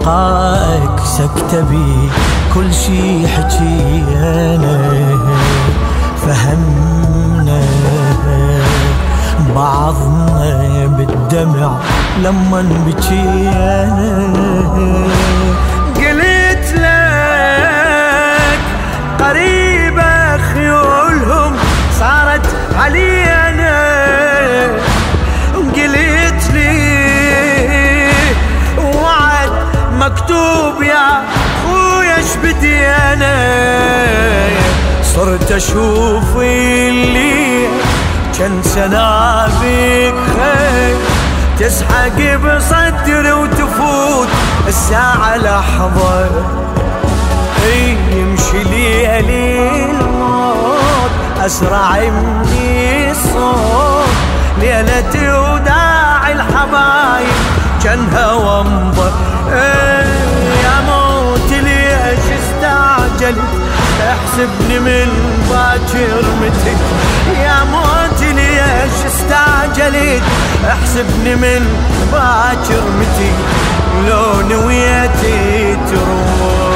لقائك سكت بي كل شي حكينا فهمنا بعضنا بالدمع لما بكينا. قلت لك قريبة خيولهم صارت علينا، قلت لي وعد مكتوب يا خويا ايش بدي انا. صرت اشوف اللي كان سنابك خير تسحق بصدري وتفوت الساعة لحظة، يمشي ليالي الموت أسرع مني الصوت. ليلتي وداعي الحبايب كانها ومضة، يا موت ليش استعجلت احسبني من باكر متى. يا موت ليش استعجلت احسبني من باكر متى. لو نويتي تروح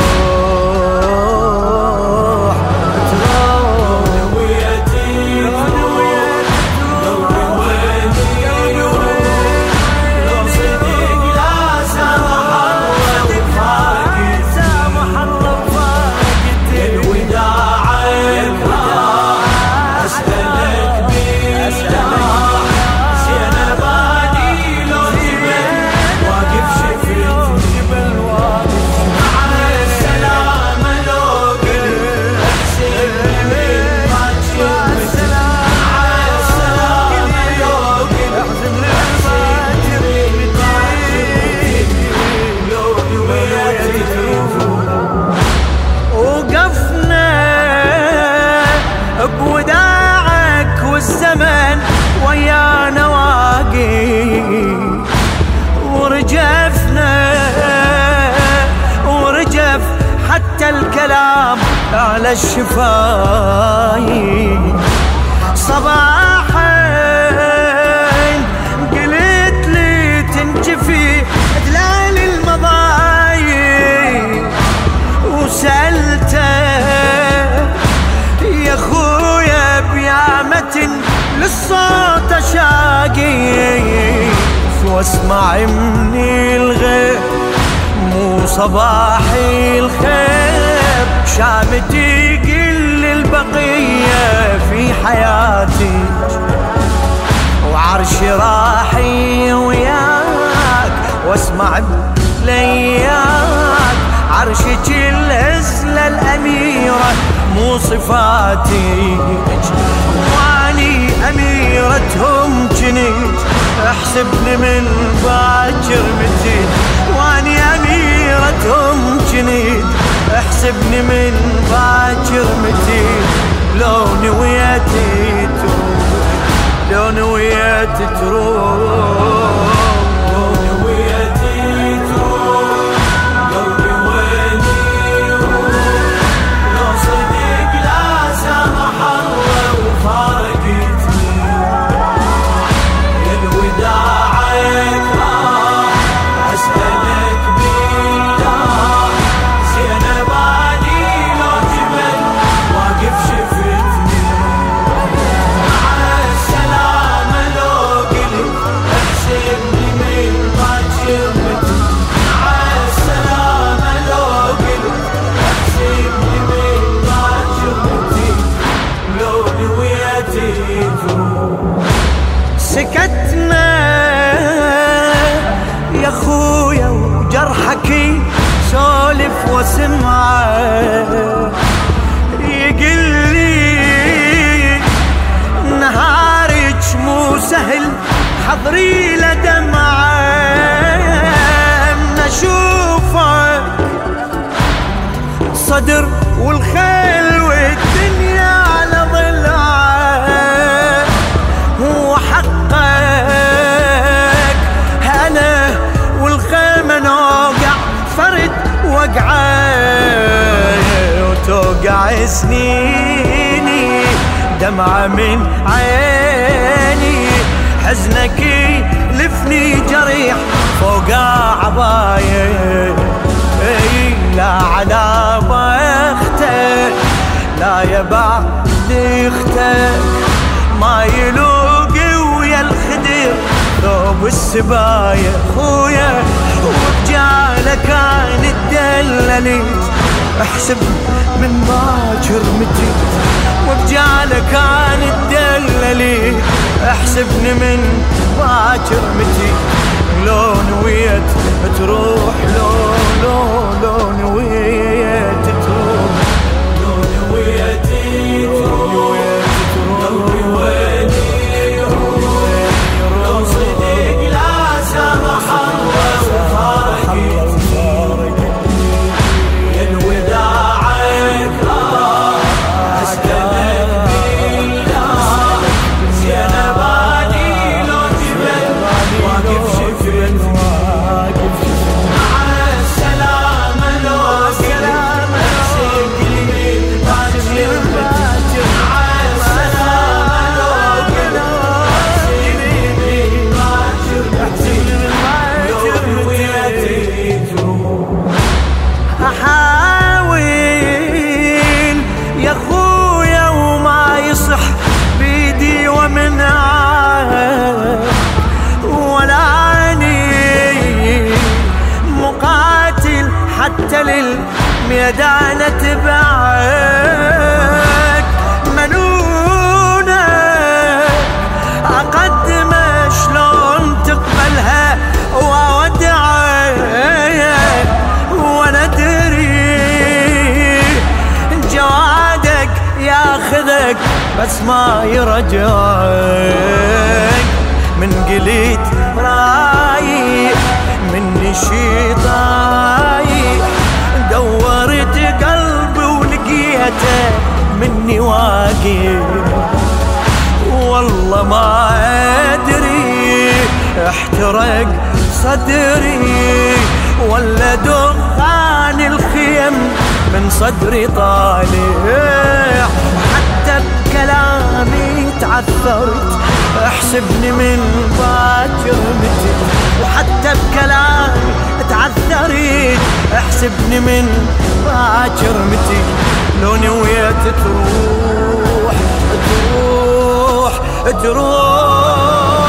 ويانا واقي ورجف حتى الكلام على الشفايف. صباحين قلت لي تنجفي دلال المضايق، وسألته يا خويا بيامة للصوت شاقي واسمع مني الغيب مو صباحي الخير. شامتي قل البقية في حياتي وعرشي راحي وياك واسمع بلياك. عرشك الهزلة الأميرة مو صفاتي واني أميرتهم جنيت احسبني من باكر متى. واني أميرتهم جنيت احسبني من باكر متى. لو نويتي تروح لو نويتي تروح سكتنا يا خويا وجرحك سولف وسمعه. يقلي نهارك مو سهل حضري لدمعه. من اشوفك صدر والخيل والدنيا على ضلعه. وحقك انا والخيمة نوقع فرد وقعه. وتوقع سنيني دمعة من عيني. حزنك لفني جريح فوق عباية لا على بختك لا يا بعد اختك ما يلوقي ويا الخدر ثوب السباية خويا وبجاله كان الدلليت احسب من باكر متيت وبجاله كان الدلليت احسبني من باكر متيت لو نويت تروح لو نويت تروح لو نويت تروح قلبي ويلي لو صدق لا سمح الله وفارقت من وداعك أسألك بالله زينباني لو جبل واقف شفت مع السلامة لو سلامة احسب لي باكر مع السلامة لو احسب لي باكر لو نويت تروح أحاول يا خويا وما يصح بيدي ومنعك ولاني مقاتل حتى للميدان تبعك منونة أقدم شلون تقبلها وأودعك وانا ادري جوادك ياخذك بس ما يرجعك من قليت رايح من شيطاي دورت قلبي ولقيته مني واقف والله ما ادري احترق صدري ولا دخان الخيم من صدري طالع حتى بكلامي تعثرت احسبني من باكر متت وحتى بكلامي تعثرت احسبني من باكر متت لو نويت تروح تروح تروح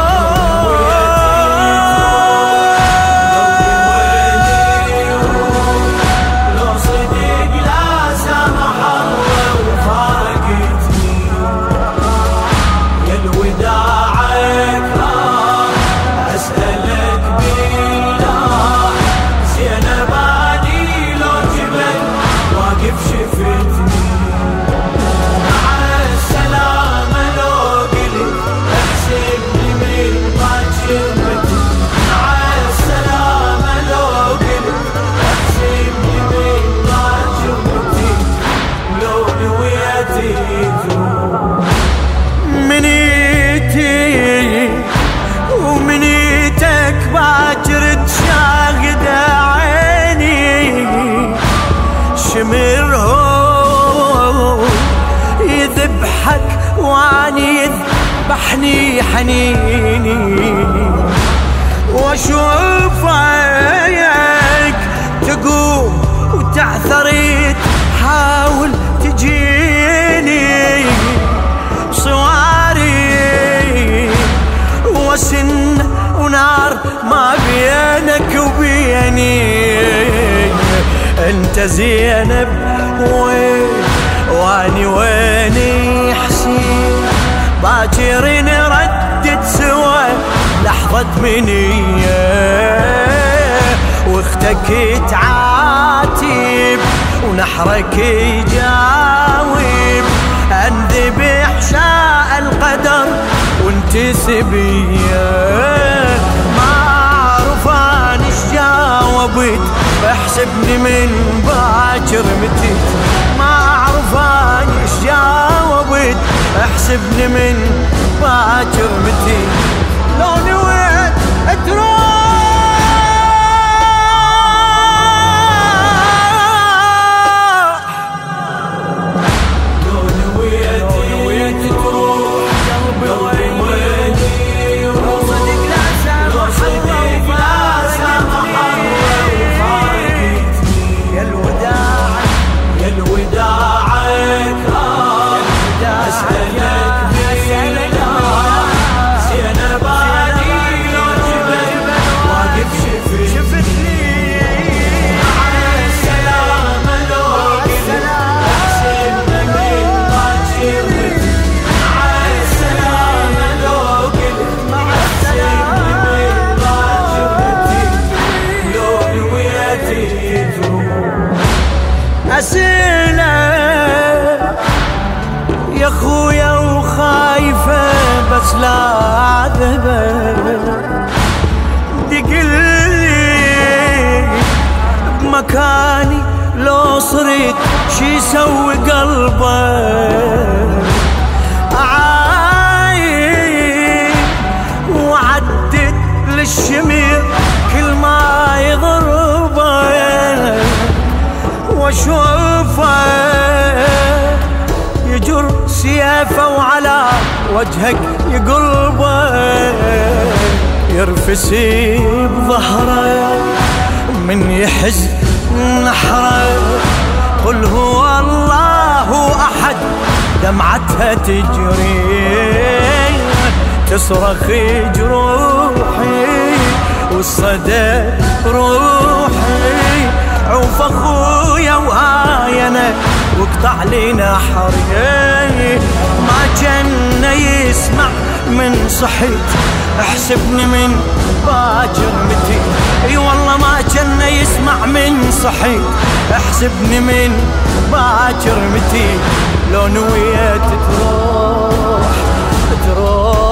منيتي ومنيتك باكر تشاهد عيني شمر هو يذبحك واني يذبحني حنيني واشوفك تقوم وتعثريت حاول تجيني صواري وسن ونار ما بينك وبيني انت زينب وين واني ويني حسين باكر نردد سوا لحظة منية واختك تعاتب ونحرك يجاوب انذبح شاء القدر وانت سبيه ما اعرف انا ايش جاوبت احسبني من باكر متيت ما اعرف انا ايش جاوبت احسبني من باكر متيت لو نويت تروح قلبي ويلي صدق لا سامح الله ويا وخايفة بس لا ذبل دقلي بمكاني لو صرت شي يسوي قلبك أعاين وعدت للشمير كل ما يضربك واشوفه يجر سيافه وعلى وجهك يقلبه يرفسي بظهره من يحز نحره قل هو الله أحد دمعتها تجري تصرخ جروحي والصدى روحي عوف اخويا وهاينا واقطع لي نحري ما جن يسمع من صحيت احسبني من باكر متي اي والله ما جن يسمع من صحيت احسبني من باكر متي لو نويت تروح